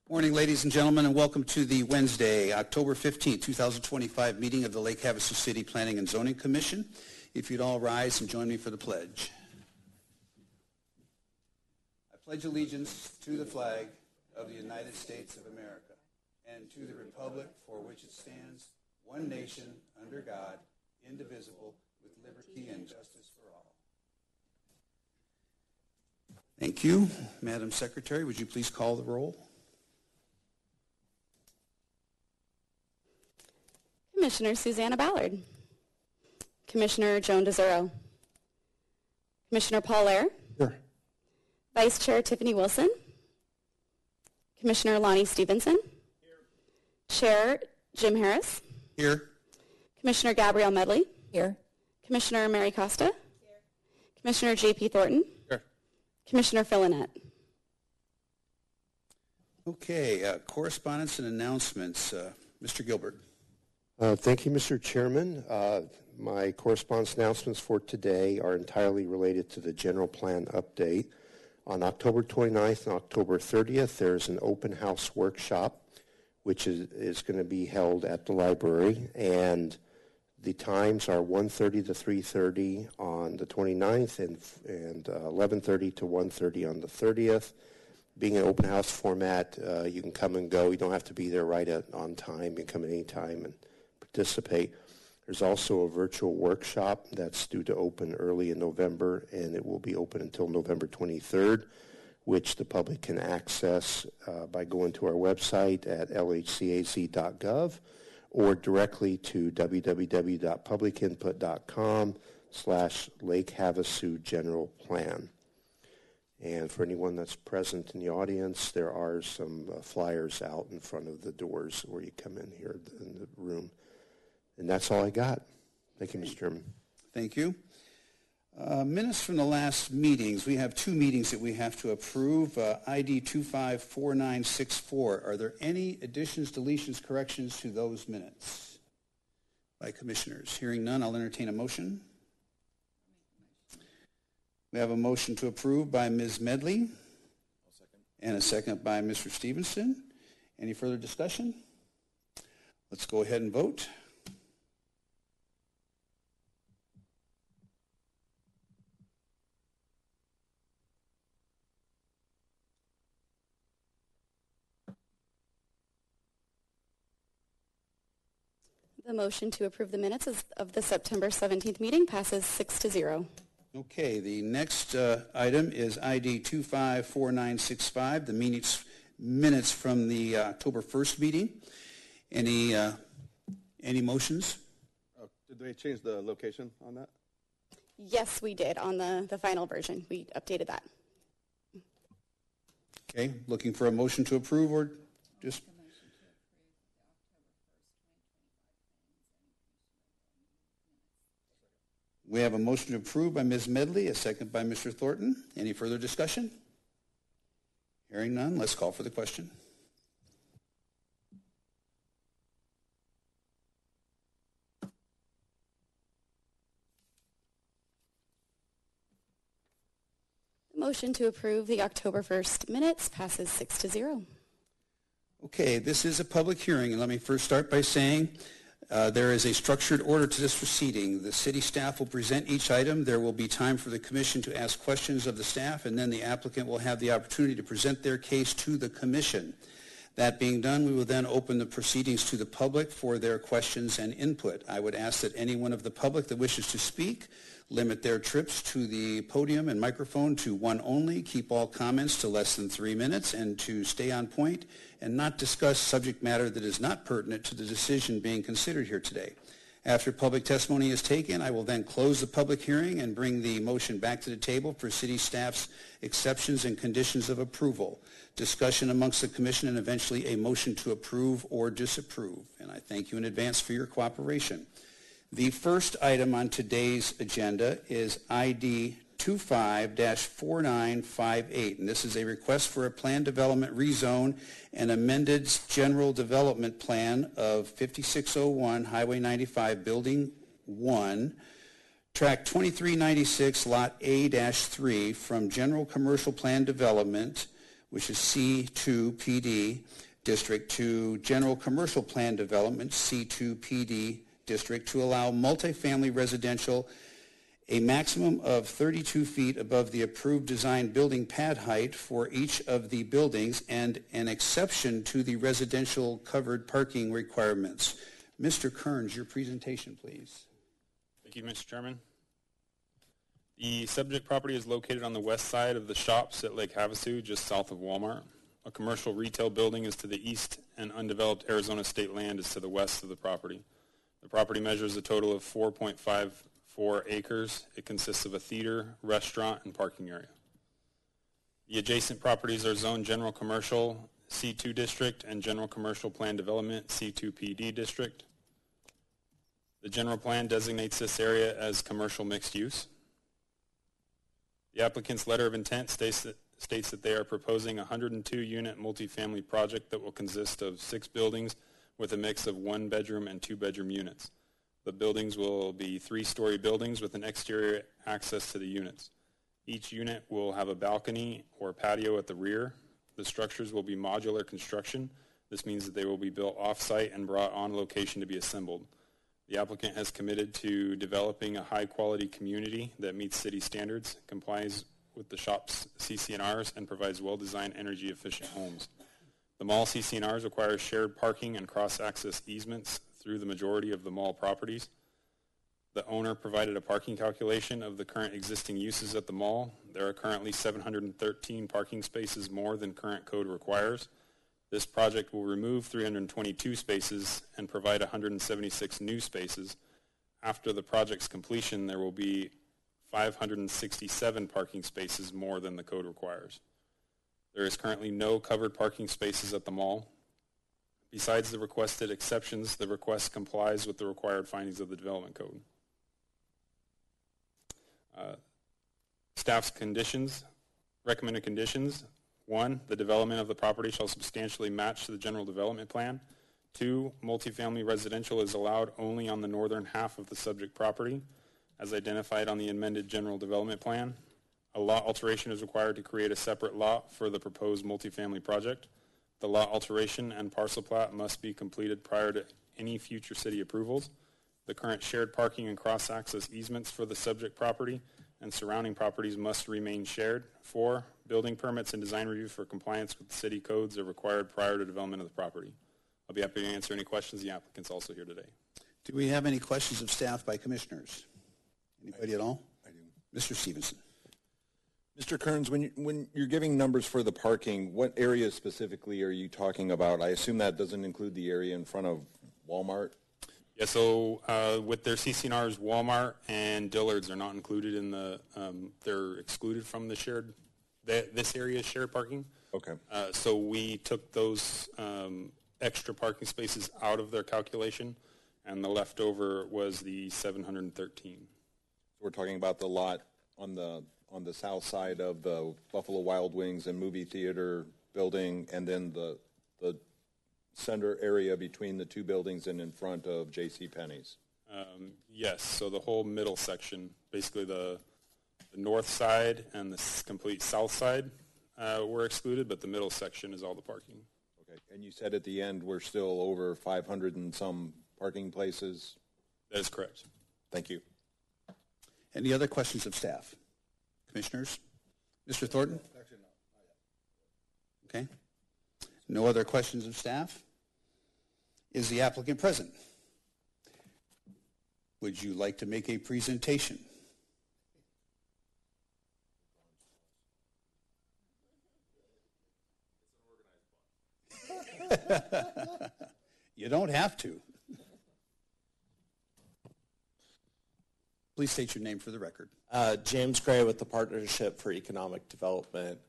Morning, ladies and gentlemen, and welcome to the Wednesday, October 15th, 2025 meeting of the Lake Havasu City Planning and Zoning Commission. If you'd all rise and join me for the pledge. I pledge allegiance to the flag of the United States of America and to the republic for which it stands, one nation, under God, indivisible, with liberty and justice for all. Thank you. Madam Secretary, would you please call the roll? Commissioner Susanna Ballard. Commissioner Joan DeZuro. Commissioner Paul Lair. Here. Vice Chair Tiffany Wilson. Commissioner Lonnie Stevenson. Here. Chair Jim Harris. Here. Commissioner Gabrielle Medley. Here. Commissioner Mary Costa. Here. Commissioner J.P. Thornton. Here. Commissioner Phil Annette. Okay, correspondence and announcements. Mr. Gilbert. Thank you, Mr. Chairman. My correspondence announcements for today are entirely related to the general plan update. On October 29th and October 30th, there's an open house workshop, which is going to be held at the library, and the times are 1:30 to 3:30 on the 29th and 11:30 to 1:30 on the 30th. Being an open house format, you can come and go. You don't have to be there right on time. You can come at any time and participate. There's also a virtual workshop that's due to open early in November, and it will be open until November 23rd, which the public can access by going to our website at lhcaz.gov or directly to www.publicinput.com/Lake Havasu General Plan. And for anyone that's present in the audience, there are some flyers out in front of the doors where you come in here in the room. And that's all I got. Thank you, Mr. Chairman. Thank you. Minutes from the last meetings. We have two meetings that we have to approve. ID 254964. Are there any additions, deletions, corrections to those minutes by commissioners? Hearing none, I'll entertain a motion. We have a motion to approve by Ms. Medley. I'll second. And a second by Mr. Stevenson. Any further discussion? Let's go ahead and vote. The motion to approve the minutes of the September 17th meeting passes 6-0. Okay, the next item is ID 254965, the minutes from the October 1st meeting. Any motions? Did they change the location on that? Yes, we did on the final version. We updated that. Okay, looking for a motion to approve or just... We have a motion to approve by Ms. Medley, a second by Mr. Thornton. Any further discussion? Hearing none, let's call for the question. The motion to approve the October 1st minutes passes 6-0. Okay, this is a public hearing, and let me first start by saying there is a structured order to this proceeding. The city staff will present each item. There will be time for the commission to ask questions of the staff, and then the applicant will have the opportunity to present their case to the commission. That being done, we will then open the proceedings to the public for their questions and input. I would ask that anyone of the public that wishes to speak limit their trips to the podium and microphone to one only, keep all comments to less than 3 minutes, and to stay on point and not discuss subject matter that is not pertinent to the decision being considered here today. After public testimony is taken, I will then close the public hearing and bring the motion back to the table for city staff's exceptions and conditions of approval, discussion amongst the commission, and eventually a motion to approve or disapprove. And I thank you in advance for your cooperation. The first item on today's agenda is ID 25-4958, and this is a request for a plan development rezone and amended general development plan of 5601 Highway 95 Building 1, Tract 2396, Lot A-3 from general commercial plan development which is C2 PD district, to general commercial plan development, C2 PD district, to allow multifamily residential a maximum of 32 feet above the approved design building pad height for each of the buildings and an exception to the residential covered parking requirements. Mr. Kearns, your presentation, please. Thank you, Mr. Chairman. The subject property is located on the west side of the shops at Lake Havasu, just south of Walmart. A commercial retail building is to the east, and undeveloped Arizona state land is to the west of the property. The property measures a total of 4.54 acres. It consists of a theater, restaurant, and parking area. The adjacent properties are zoned general commercial C2 district and general commercial plan development C2 PD district. The general plan designates this area as commercial mixed use. The applicant's letter of intent states that they are proposing a 102-unit multifamily project that will consist of 6 buildings with a mix of 1-bedroom and 2-bedroom units. The buildings will be 3-story buildings with an exterior access to the units. Each unit will have a balcony or patio at the rear. The structures will be modular construction. This means that they will be built off-site and brought on location to be assembled. The applicant has committed to developing a high-quality community that meets city standards, complies with the shop's CC&Rs, and provides well-designed, energy-efficient homes. The mall CC&Rs require shared parking and cross-access easements through the majority of the mall properties. The owner provided a parking calculation of the current existing uses at the mall. There are currently 713 parking spaces more than current code requires. This project will remove 322 spaces and provide 176 new spaces. After the project's completion, there will be 567 parking spaces more than the code requires. There is currently no covered parking spaces at the mall. Besides the requested exceptions, the request complies with the required findings of the development code. Staff's conditions, recommended conditions. 1, the development of the property shall substantially match the general development plan. 2, multifamily residential is allowed only on the northern half of the subject property, as identified on the amended general development plan. A lot alteration is required to create a separate lot for the proposed multifamily project. The lot alteration and parcel plat must be completed prior to any future city approvals. The current shared parking and cross-access easements for the subject property and surrounding properties must remain shared. 4, building permits and design review for compliance with the city codes are required prior to development of the property. I'll be happy to answer any questions. The applicant's also here today. Do we have any questions of staff by commissioners? Anybody at all? I do. Mr. Stevenson. Mr. Kearns, when you're giving numbers for the parking, what areas specifically are you talking about? I assume that doesn't include the area in front of Walmart? Yeah, so with their CC&Rs, Walmart and Dillard's are not included in the, they're excluded from the shared, this area's shared parking. Okay. So we took those extra parking spaces out of their calculation, and the leftover was the 713. We're talking about the lot on the south side of the Buffalo Wild Wings and movie theater building, and then the center area between the 2 buildings and in front of J.C. Penney's. Yes, so the whole middle section, basically the north side and the complete south side were excluded, but the middle section is all the parking. Okay, and you said at the end we're still over 500 and some parking places? That is correct. Thank you. Any other questions of staff? Commissioners? Mr. Thornton? Actually, no, not yet. Okay. No other questions of staff? Is the applicant present? Would you like to make a presentation? You don't have to. Please state your name for the record. James Gray with the Partnership for Economic Development.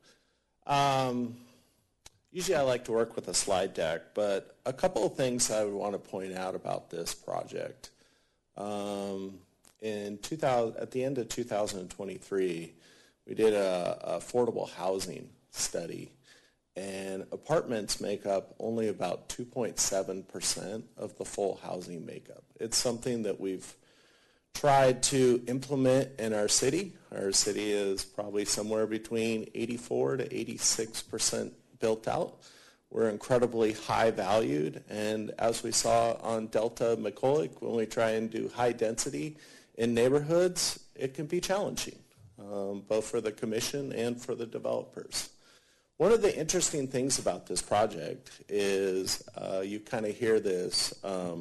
Usually I like to work with a slide deck, but a couple of things I would want to point out about this project. At the end of 2023, we did an affordable housing study, and apartments make up only about 2.7% of the full housing makeup. It's something that we've tried to implement in our city. Our city is probably somewhere between 84 to 86% built out. We're incredibly high valued, and as we saw on Delta McCulloch, when we try and do high density in neighborhoods, it can be challenging, both for the commission and for the developers. One of the interesting things about this project is you kind of hear this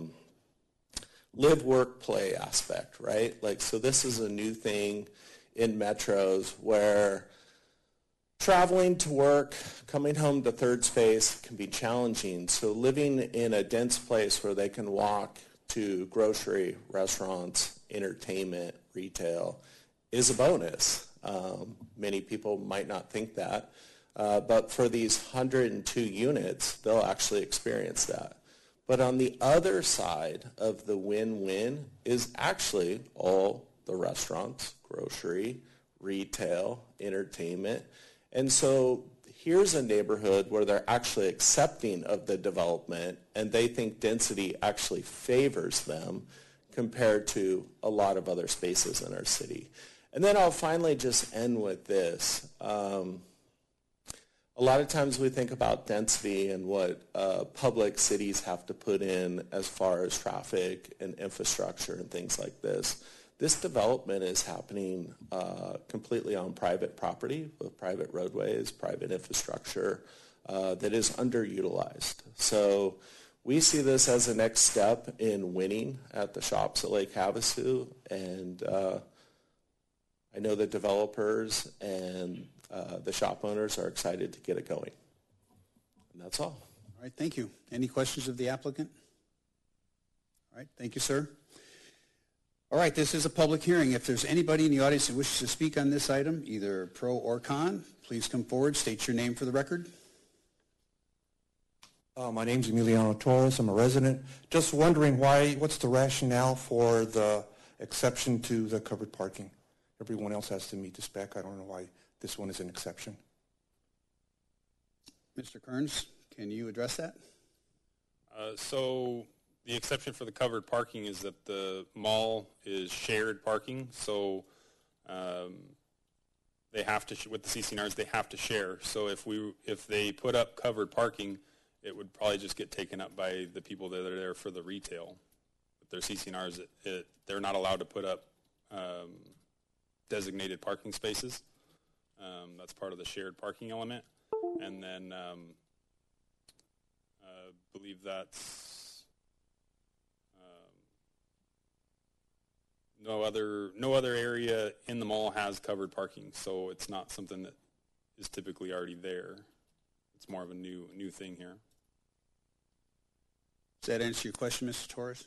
live, work, play aspect, right? Like, so this is a new thing in metros where traveling to work, coming home to third space can be challenging. So living in a dense place where they can walk to grocery, restaurants, entertainment, retail is a bonus. Many people might not think that, but for these 102 units, they'll actually experience that. But on the other side of the win-win is actually all the restaurants, grocery, retail, entertainment. And so here's a neighborhood where they're actually accepting of the development, and they think density actually favors them compared to a lot of other spaces in our city. And then I'll finally just end with this. A lot of times we think about density and what public cities have to put in as far as traffic and infrastructure and things like this. This development is happening completely on private property with private roadways, private infrastructure that is underutilized. So we see this as a next step in winning at the shops at Lake Havasu, and I know the developers and the shop owners are excited to get it going. And that's all. All right, thank you. Any questions of the applicant? All right, thank you, sir. All right, this is a public hearing. If there's anybody in the audience that wishes to speak on this item, either pro or con, please come forward, state your name for the record. My name's Emiliano Torres. I'm a resident. Just wondering what's the rationale for the exception to the covered parking? Everyone else has to meet the spec. I don't know why this one is an exception. Mr. Kearns, can you address that? So the exception for the covered parking is that the mall is shared parking, so they have to, with the CC&Rs, they have to share. So if they put up covered parking, it would probably just get taken up by the people that are there for the retail. With their CC&Rs, they're not allowed to put up designated parking spaces. That's part of the shared parking element. And then I believe that's no other area in the mall has covered parking, so it's not something that is typically already there. It's more of a new thing here. Does that answer your question, Mr. Torres?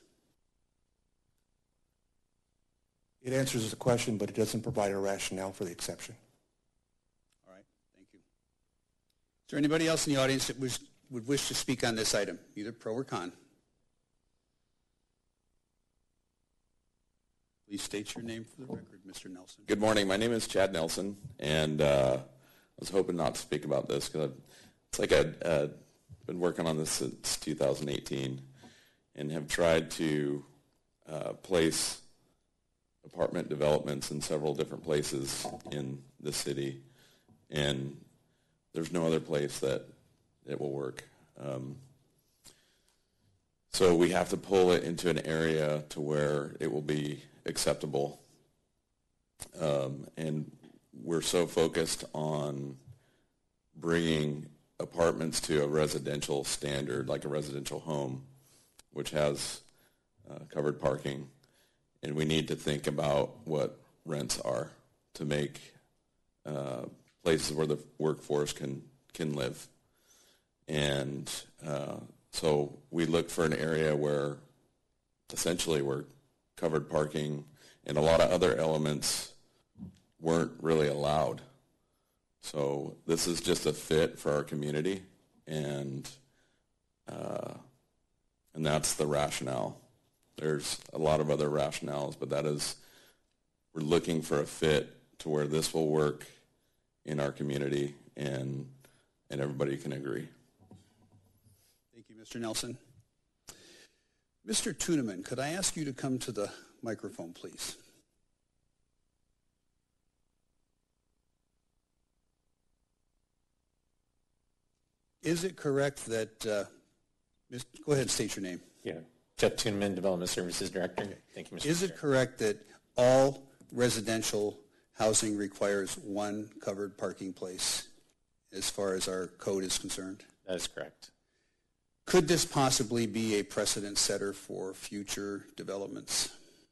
It answers the question, but it doesn't provide a rationale for the exception. All right, thank you. Is there anybody else in the audience that would wish to speak on this item, either pro or con? Please state your name for the record, Mr. Nelson. Good morning. My name is Chad Nelson, and I was hoping not to speak about this because it's like I've been working on this since 2018 and have tried to place apartment developments in several different places in the city, and there's no other place that it will work. So we have to pull it into an area to where it will be acceptable. And we're so focused on bringing apartments to a residential standard, like a residential home, which has covered parking. And we need to think about what rents are to make places where the workforce can live. And so we look for an area where essentially we're covered parking and a lot of other elements weren't really allowed. So this is just a fit for our community, and that's the rationale. There's a lot of other rationales, but we're looking for a fit to where this will work in our community and everybody can agree. Thank you, Mr. Nelson. Mr. Tuneman, could I ask you to come to the microphone, please. Is it correct that, go ahead and state your name. Yeah, Jeff Tuneman, Development Services Director. Thank you, Mr. Is it correct that all residential housing requires one covered parking place as far as our code is concerned? That is correct. Could this possibly be a precedent setter for future developments?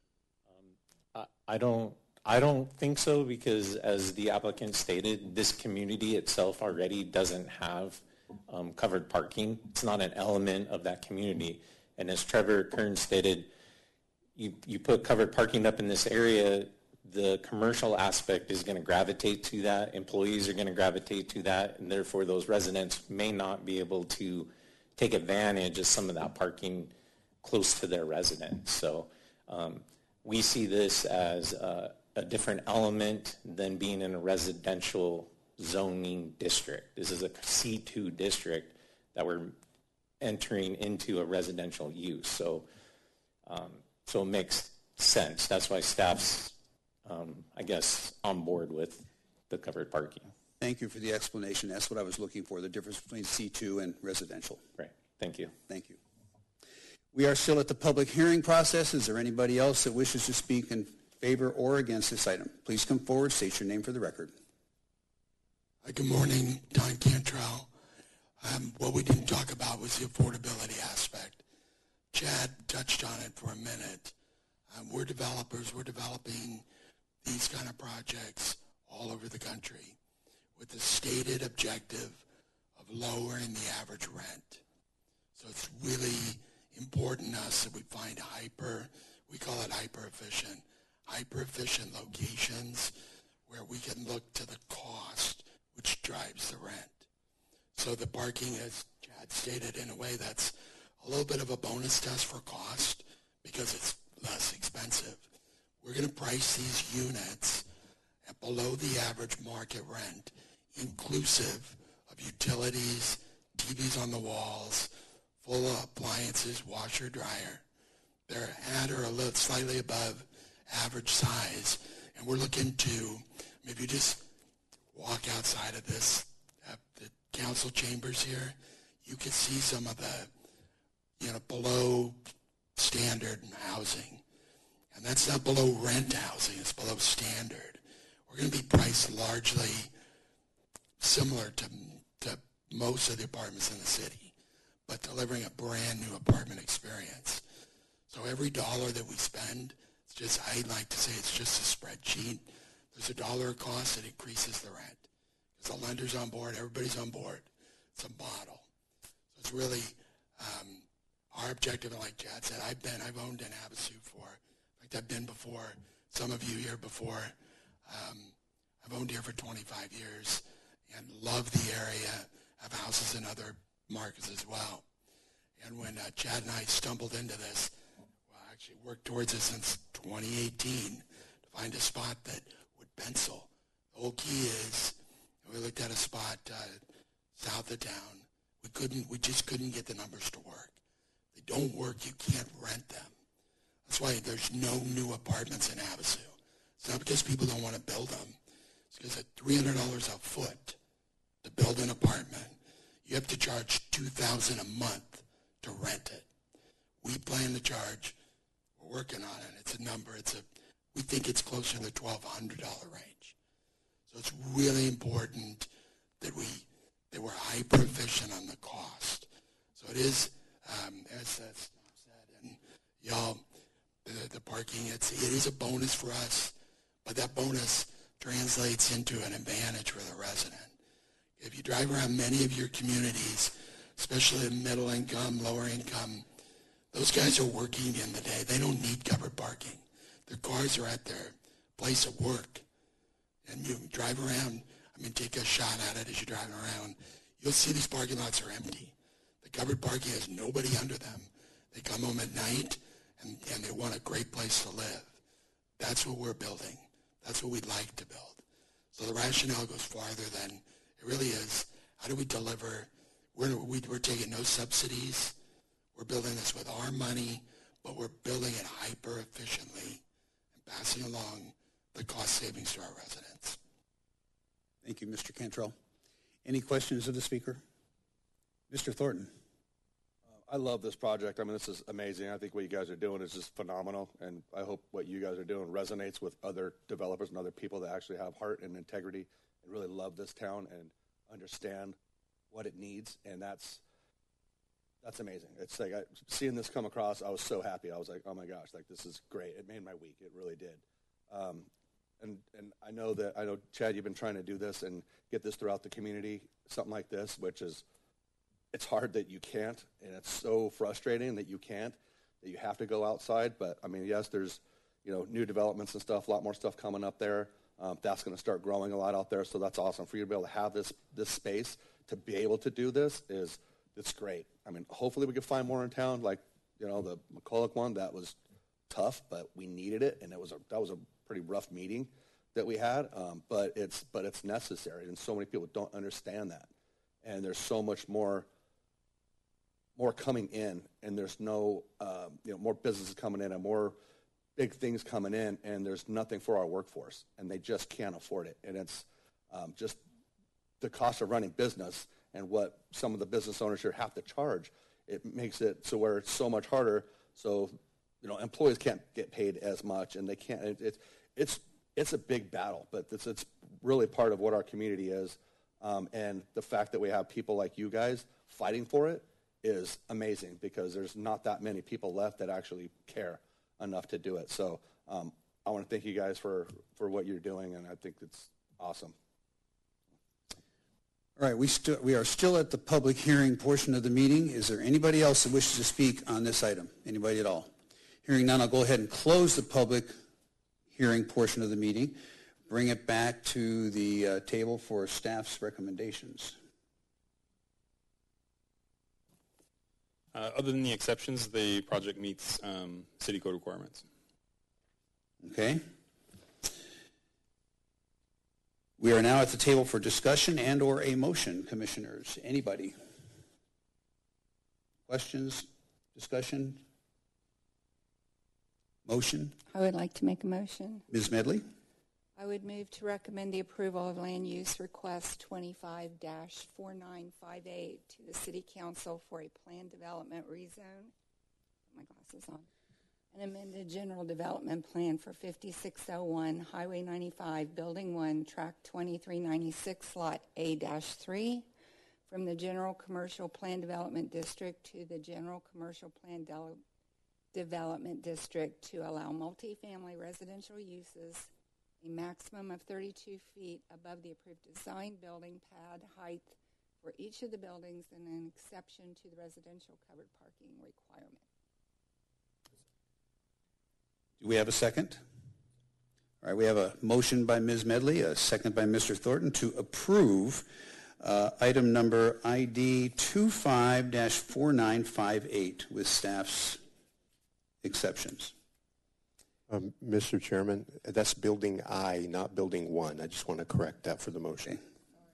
I don't think so, because as the applicant stated, this community itself already doesn't have covered parking. It's not an element of that community. And as Trevor Kern stated, you put covered parking up in this area, the commercial aspect is going to gravitate to that. Employees are going to gravitate to that, and therefore those residents may not be able to take advantage of some of that parking close to their residence. So we see this as a different element than being in a residential zoning district. This is a C2 district that we're entering into a residential use. So it makes sense. That's why staff's, I guess, on board with the covered parking. Thank you for the explanation. That's what I was looking for, the difference between C2 and residential. Right. Thank you. Thank you. We are still at the public hearing process. Is there anybody else that wishes to speak in favor or against this item? Please come forward, state your name for the record. Good morning, Don Cantrell. What we didn't talk about was the affordability aspect. Chad touched on it for a minute. We're developers. We're developing these kind of projects all over the country with the stated objective of lowering the average rent. So it's really important to us that we find we call it hyper-efficient locations where we can look to the cost, which drives the rent. So the parking, as Chad stated, in a way that's a little bit of a bonus test for cost because it's less expensive. We're going to price these units at below the average market rent, inclusive of utilities, TVs on the walls, full appliances, washer, dryer. They're at or a little slightly above average size. And we're looking to, if you just walk outside of this, the council chambers here, you can see some of the, below standard housing. And that's not below rent housing, it's below standard. We're going to be priced largely similar to most of the apartments in the city, but delivering a brand new apartment experience. So every dollar that we spend, it's just, I like to say it's just a spreadsheet. There's a dollar of cost that increases the rent. Because the lender's on board, everybody's on board. It's a model. So it's really our objective, and like Chad said, I've owned in Havasu for, in fact, I've been before, some of you here before. I've owned here for 25 years and love the area, have houses in other markets as well. And when Chad and I stumbled into this, well, actually worked towards it since 2018 to find a spot that would pencil. The whole key is, we looked at a spot south of town. We just couldn't get the numbers to work. If they don't work, you can't rent them. That's why there's no new apartments in Havasu. It's not because people don't want to build them. It's because at $300 a foot to build an apartment, you have to charge $2,000 a month to rent it. We plan to charge, we're working on it. It's a number. We think it's closer to the $1,200 range. So it's really important that we're hyper efficient on the cost. So it is, as Snob said, and y'all, the parking, it is a bonus for us, but that bonus translates into an advantage for the resident. If you drive around many of your communities, especially in middle income, lower income, those guys are working in the day. They don't need covered parking. Their cars are at their place of work. And you drive around, take a shot at it as you're driving around. You'll see these parking lots are empty. The covered parking has nobody under them. They come home at night and they want a great place to live. That's what we're building. That's what we'd like to build. So the rationale goes farther than it really is. How do we deliver? We're taking no subsidies. We're building this with our money, but we're building it hyper efficiently and passing along the cost savings to our residents. Thank you, Mr. Cantrell. Any questions of the speaker? Mr. Thornton. I love this project. I mean, this is amazing. I think what you guys are doing is just phenomenal, and I hope what you guys are doing resonates with other developers and other people that actually have heart and integrity and really love this town and understand what it needs, and that's amazing. It's like seeing this come across, I was so happy. I was like, oh my gosh, like this is great. It made my week. It really did. And I know, Chad, you've been trying to do this and get this throughout the community, something like this, which is, it's hard that you can't, and it's so frustrating that you can't, that you have to go outside. But I mean, yes, there's, new developments and stuff, a lot more stuff coming up there. That's going to start growing a lot out there, so that's awesome. For you to be able to have this space to be able to do this it's great. I mean, hopefully we can find more in town, like, the McCulloch one, that was tough, but we needed it, and that was a pretty rough meeting that we had, but it's necessary, and so many people don't understand that. And there's so much more coming in, and there's no, more businesses coming in and more big things coming in, and there's nothing for our workforce, and they just can't afford it. And it's just the cost of running business and what some of the business owners here have to charge. It makes it so where it's so much harder. So, employees can't get paid as much, and they can't. It's a big battle, but it's really part of what our community is. And the fact that we have people like you guys fighting for it is amazing, because there's not that many people left that actually care enough to do it. So I want to thank you guys for what you're doing, and I think it's awesome. All right, we are still at the public hearing portion of the meeting. Is there anybody else that wishes to speak on this item? Anybody at all? Hearing none, I'll go ahead and close the public hearing portion of the meeting. Bring it back to the table for staff's recommendations. Other than the exceptions, the project meets city code requirements. Okay. We are now at the table for discussion and or a motion, commissioners. Anybody? Questions? Discussion? Motion? I would like to make a motion. Ms. Medley? I would move to recommend the approval of land use request 25-4958 to the City Council for a planned development rezone. Put my glasses on. An amended general development plan for 5601 Highway 95, Building 1, Tract 2396, Lot A-3, from the General Commercial Plan Development District to the General Commercial Plan Development District to allow multifamily residential uses a maximum of 32 feet above the approved design building pad height for each of the buildings, and an exception to the residential covered parking requirement. Do we have a second? All right, we have a motion by Ms. Medley, a second by Mr. Thornton to approve item number ID 25-4958 with staff's exceptions. Mr. Chairman, that's building I, not building 1. I just want to correct that for the motion. Okay.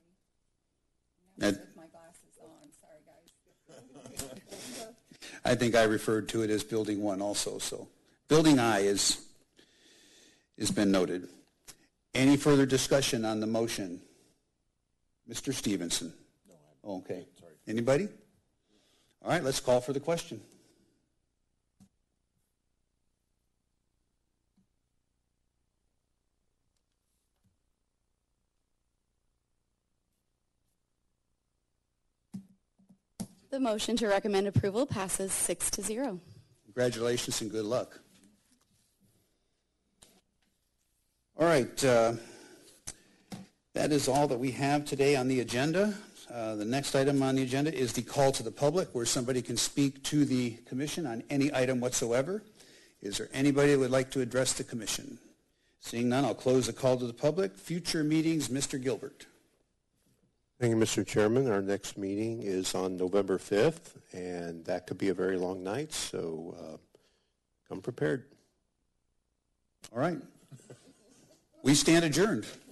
With my glasses on. Sorry, guys. I think I referred to it as building 1 also, so building I has been noted. Any further discussion on the motion? Mr. Stevenson? No. Okay. Sorry. Anybody? All right, let's call for the question. The motion to recommend approval passes 6-0. Congratulations and good luck. All right, that is all that we have today on the agenda. The next item on the agenda is the call to the public, where somebody can speak to the commission on any item whatsoever. Is there anybody that would like to address the commission? Seeing none, I'll close the call to the public. Future meetings, Mr. Gilbert. Thank you, Mr. Chairman. Our next meeting is on November 5th, and that could be a very long night, so come prepared. All right. We stand adjourned.